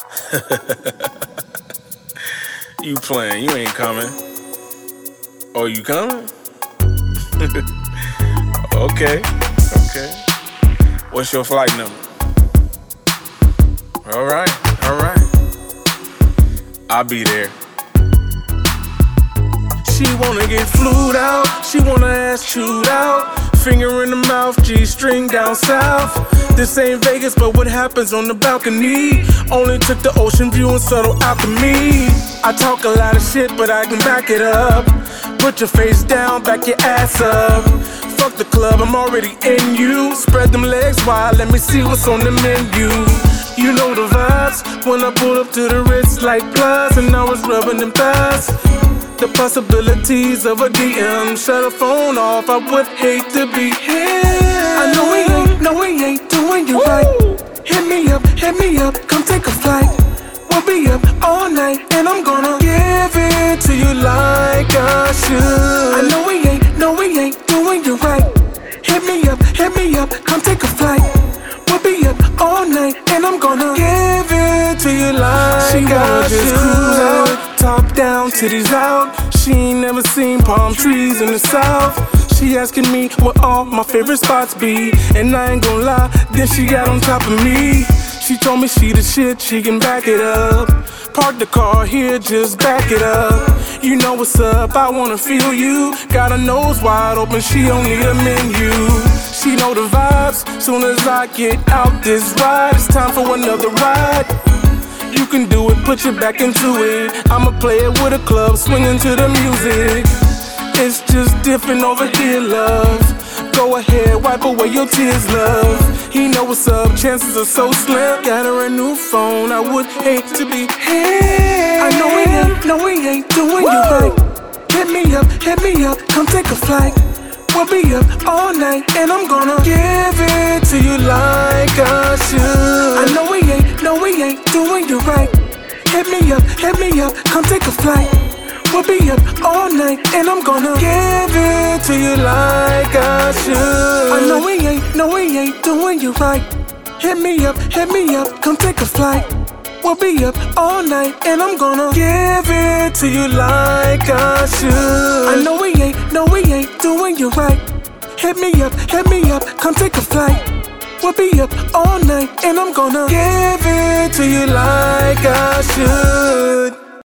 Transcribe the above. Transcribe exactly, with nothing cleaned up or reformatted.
You playing, you ain't coming. Oh, you coming? Okay, okay. What's your flight number? Alright, alright. I'll be there. She wanna get flued out, she wanna ass chewed out. Finger in the mouth, G-string down south. This ain't Vegas, but what happens on the balcony only took the ocean view and subtle alchemy. I talk a lot of shit, but I can back it up. Put your face down, back your ass up. Fuck the club, I'm already in you. Spread them legs wide, let me see what's on the menu. You know the vibes when I pull up to the Ritz like plus, and I was rubbing them thighs. The possibilities of a D M, shut the phone off, I would hate to be here. I know we ain't, no we ain't doing you right. Hit me up, hit me up, come take a flight. We'll be up all night, and I'm gonna give it to you like I should. I know we ain't, no we ain't doing you right. Hit me up, hit me up, come take a flight. We'll be up all night, and I'm gonna give it to you like she I should. Just cruise out, top down, titties out. She ain't never seen palm trees in the south. She asking me what all my favorite spots be, and I ain't gon' lie, then she got on top of me. She told me she the shit, she can back it up. Park the car here, just back it up. You know what's up, I wanna feel you. Got her nose wide open, she don't need a menu. She know the vibes, soon as I get out this ride, it's time for another ride. You can do it, put your back into it. I'ma play it with a club, swinging to the music. It's just different over here, love. Go ahead, wipe away your tears, love. He know what's up, chances are so slim. Got her a new phone, I would hate to be here. I know we ain't, no we ain't doing Woo! You right. Hit me up, hit me up, come take a flight. We'll be up all night, and I'm gonna give it to you like I should. I know we ain't, no we ain't doing you right. Hit me up, hit me up, come take a flight. We'll be up all night, and I'm gonna give it to you like I should. I know we ain't, no we ain't doing you right. Hit me up, hit me up, come take a flight. We'll be up all night, and I'm gonna give it to you like I should. I know we ain't, no we ain't doing you right. Hit me up, hit me up, come take a flight. We'll be up all night, and I'm gonna give it to you like I should.